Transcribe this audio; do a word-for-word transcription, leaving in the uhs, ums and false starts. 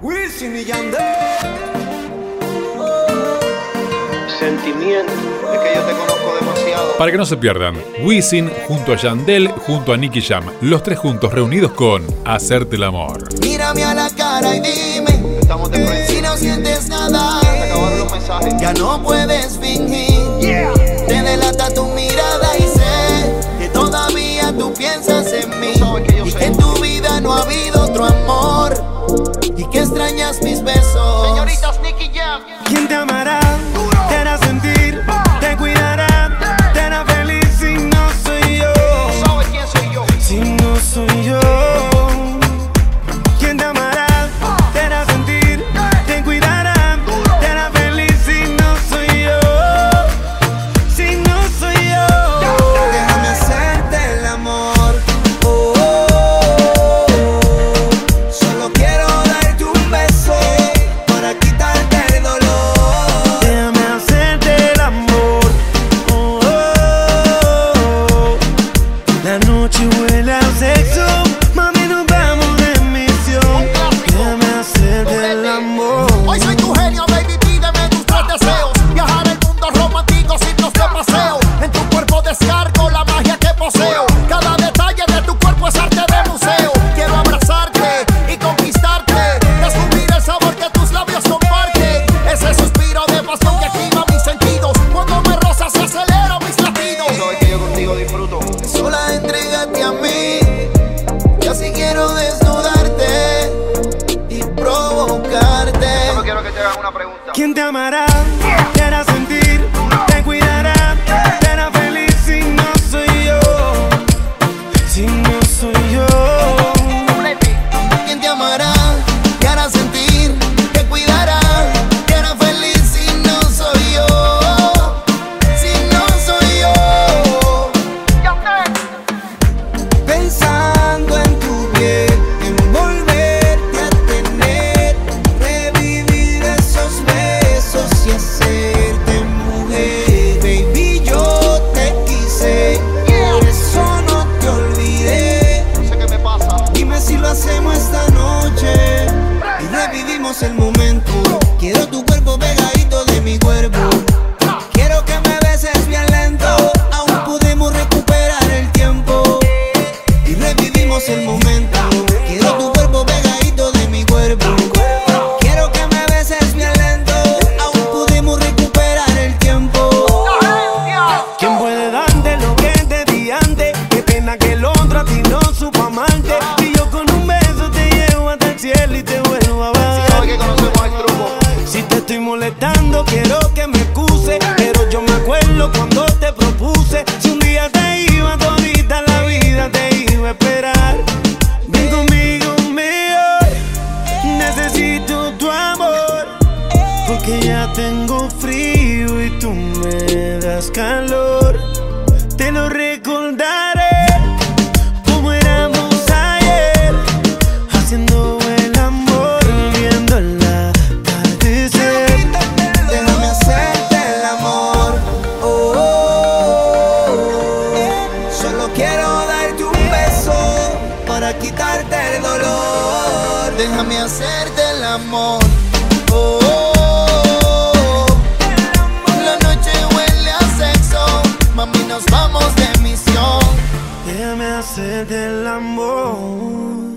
Wisin y Yandel. Sentimiento, es que yo te conozco demasiado. Para que no se pierdan, Wisin junto a Yandel, junto a Nicky Jam, los tres juntos reunidos con Hacerte el Amor. Mírame a la cara y dime, Estamos de frente. si no sientes nada, Se acabaron los mensajes. ya no puedes fingir. Yeah. Te delata tu mirada y sé que todavía tú piensas en mí. Sabes que yo y sé. que en tu vida no ha habido otro amor y que extrañas mis besos. Señoritas Nicky Jam. ¿Quién te amará? Te hará sentir, te cuidará, te hará feliz si no soy yo. Tú sabes quién soy yo. Si no soy yo. ¿Quién te amará? Te hará sentir, te cuidará, te hará feliz si no soy yo. Si no soy yo. Déjame hacerte el amor. Oh, oh, oh. Solo quiero darte un beso para quitarte el dolor. Déjame hacerte el amor. Oh, oh, oh. La noche huele a sexo. Mami, nos vamos de misión. Déjame hacerte el amor. Hoy soy tu genio, baby, pídeme tus tres deseos. Viajar el mundo romántico, signos de paseo. En tu cuerpo descargo la magia que poseo. Cada detalle de tu cuerpo es arte de museo. Quiero abrazarte y conquistarte, descubrir el sabor que tus labios comparten. Ese suspiro de pasión que activa mis sentidos. Cuando me rozas se aceleran mis latidos. Tú sabes que yo contigo disfruto. Sola entrégate a mí, y así quiero desnudarte y provocarte. Solo quiero que te hagan una pregunta. ¿Quién te amará? Te hará sentir, te cuidará, te hará feliz si no soy yo. Si no soy yo. ¿Quién te amará? Te hará sentir, te cuidará, te hará feliz si no soy yo. Si no soy yo. Pensando en tu piel, en volverte a tener, revivir esos besos y hacerte mujer. Baby, yo te quise, por eso no te olvidé. No sé qué me pasa. Dime si lo hacemos esta noche y revivimos el momento. Quiero tu cuerpo pegadito de mi cuerpo. Quiero que me beses bien lento. Aún podemos recuperar el tiempo y revivimos el momento. Quiero tu cuerpo pegadito de mi cuerpo. Quiero que me beses bien lento. Aún podemos recuperar el tiempo. ¿Quién puede darte lo que te di antes? Qué pena que el otro a ti no supo amarte. Y yo con un beso te llevo hasta el cielo y te vuelvo a Sabes bajar. que conocemos el truco. Si te estoy molestando, quiero que me excuse. Pero yo me acuerdo cuando te propuse. Si un día te iba, todita la vida te iba a esperar. Ven conmigo, mejor. Necesito tu amor. Porque ya tengo frío y tú me das calor. Te lo recordaré como éramos ayer, haciendo el amor, viendo el atardecer. Déjame hacerte el amor. Oh, oh, oh. Solo quiero darte un beso para quitarte el dolor. Déjame hacerte el amor. Oh, oh, oh. La noche huele a sexo. Mami, nos vamos de misión. Déjame hacerte el amor.